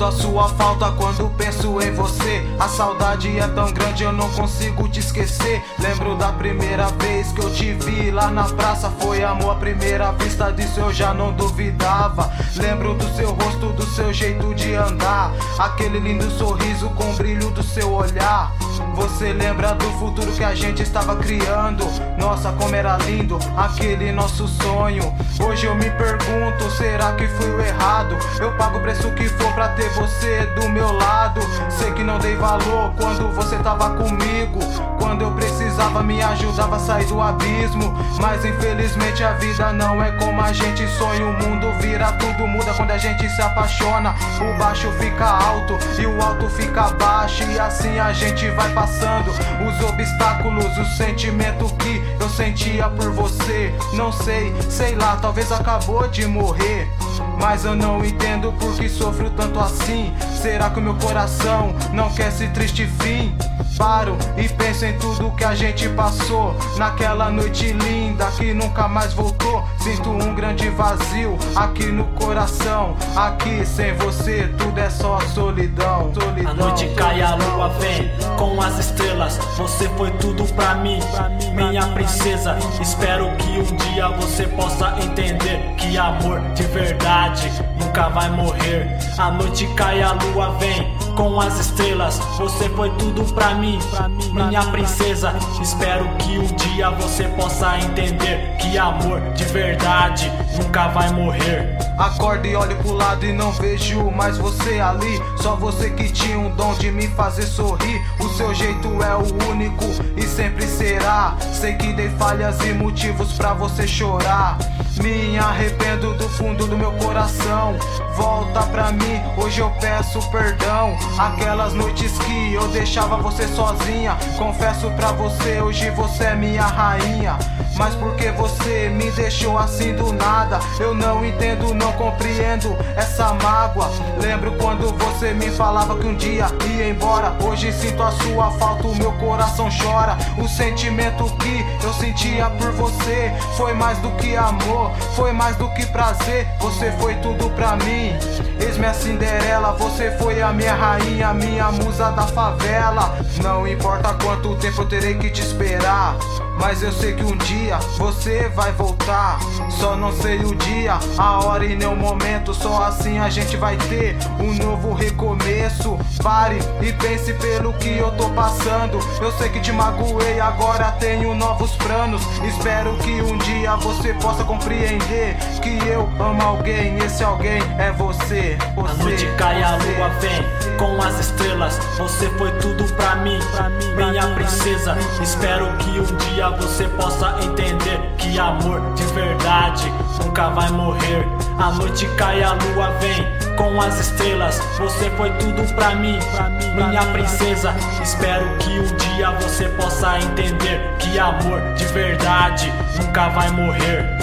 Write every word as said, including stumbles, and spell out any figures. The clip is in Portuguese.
Sinto a sua falta quando penso em você. A saudade é tão grande, eu não consigo te esquecer. Lembro da primeira vez que eu te vi lá na praça. Foi amor à primeira vista, disso eu já não duvidava. Lembro do seu rosto, do seu jeito de andar, aquele lindo sorriso com o brilho do seu olhar. Você lembra do futuro que a gente estava criando? Nossa, como era lindo aquele nosso sonho. Hoje eu me pergunto, será que fui o errado? Eu pago o preço que for pra ter você do meu lado. Sei que não dei valor quando você tava comigo, quando eu precisava me ajudava a sair do abismo. Mas infelizmente a vida não é como a gente sonha. O mundo vira, tudo muda quando a gente se apaixona. O baixo fica alto e o alto fica baixo, e assim a gente vai passando os obstáculos. O sentimento que eu sentia por você, não sei, sei lá, talvez acabou de morrer. Mas eu não entendo por que sofro tanto assim. Será que o meu coração não quer esse triste fim? Paro e penso em tudo que a gente passou naquela noite linda que nunca mais voltou. Sinto um grande vazio aqui no coração. Aqui sem você tudo é só solidão, solidão. A noite cai, a lua vem com as estrelas. Você foi tudo pra mim, minha princesa. Espero que um dia você possa entender que amor de verdade nunca vai morrer. A noite cai, a lua vem com as estrelas. Você foi tudo pra mim, minha princesa. Espero que um dia você possa entender que amor de verdade nunca vai morrer. Acordo e olho pro lado e não vejo mais você ali. Só você que tinha um dom de me fazer sorrir. O seu jeito é o único e sempre será. Sei que dei falhas e motivos pra você chorar. Me arrependo do fundo do meu coração. Volta pra mim, hoje eu peço perdão. Aquelas noites que eu deixava você sozinha, confesso pra você, hoje você é minha rainha. Mas por que você me deixou assim do nada? Eu não entendo, não compreendo essa mágoa. Lembro quando você me falava que um dia ia embora. Hoje sinto a sua falta, o meu coração chora. O sentimento que eu sentia por você foi mais do que amor, foi mais do que prazer. Você foi tudo pra mim, eis-me a Cinderela. Você foi a minha rainha, minha musa da favela. Não importa quanto tempo eu terei que te esperar, mas eu sei que um dia você vai voltar. Só não sei o dia, a hora e nem o momento. Só assim a gente vai ter um novo recomeço. Pare e pense pelo que eu tô passando. Eu sei que te magoei, agora tenho novos planos. Espero que um dia você possa compreender que eu amo alguém, esse alguém é você, você. A noite cai, a lua vem com as estrelas. Você foi tudo pra mim, minha princesa. Espero que um dia você possa entender que amor de verdade nunca vai morrer. A noite cai, a lua vem com as estrelas. Você foi tudo pra mim, minha princesa. Espero que um dia você possa entender que amor de verdade nunca vai morrer.